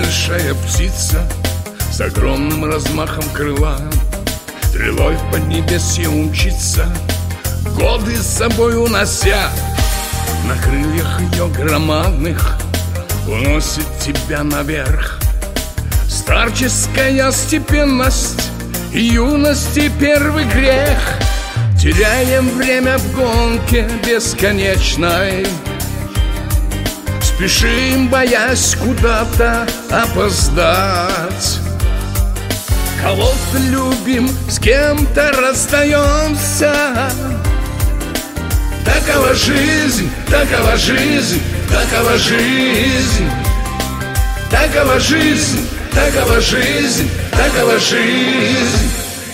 большая птица с огромным размахом крыла, стрелой в поднебесье умчится, годы с собой унося. На крыльях ее громадных уносит тебя наверх. Старческая степенность и юности первый грех. Теряем время в гонке бесконечной, спешим, боясь куда-то опоздать. Кого-то любим, с кем-то расстаемся. Такова жизнь, такова жизнь, такова жизнь. Такова жизнь, такова жизнь, такова жизнь.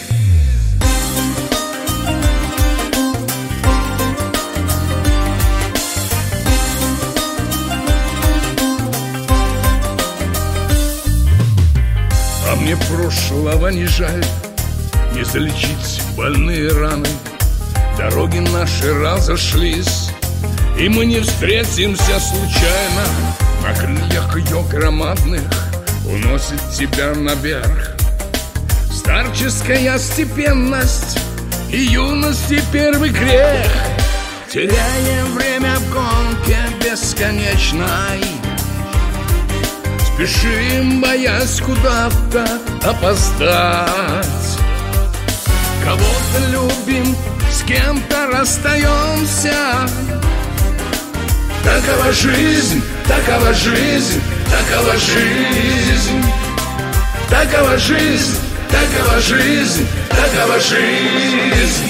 А мне прошлого не жаль, не залечить больные раны. Дороги наши разошлись, и мы не встретимся случайно. На крыльях ее громадных уносит тебя наверх. Старческая степенность и юности первый грех. Теряем время в гонке бесконечной, спешим, боясь куда-то опоздать. Кого-то любим, с кем-то расстаемся. Такова жизнь, такова жизнь, такова жизнь. Такова жизнь, такова жизнь, такова жизнь.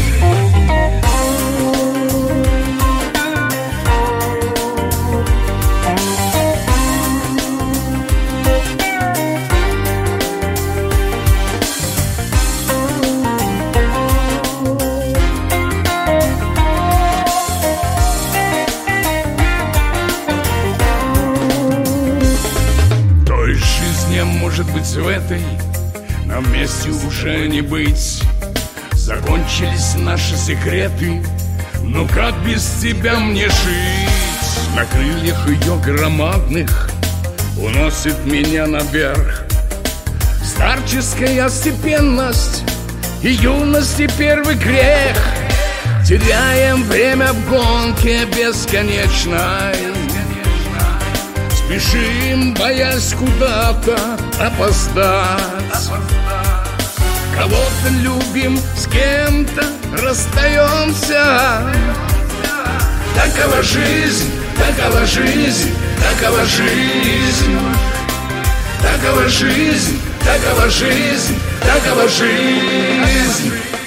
Может быть, в этой нам вместе уже не быть. Закончились наши секреты, но как без тебя мне жить? На крыльях ее громадных уносит меня наверх. Старческая степенность и юности первый грех. Теряем время в гонке бесконечной, спешим, боясь куда-то опоздать. Кого-то любим, с кем-то расстаемся. Такова жизнь, такова жизнь, такова жизнь. Такова жизнь, такова жизнь, такова жизнь.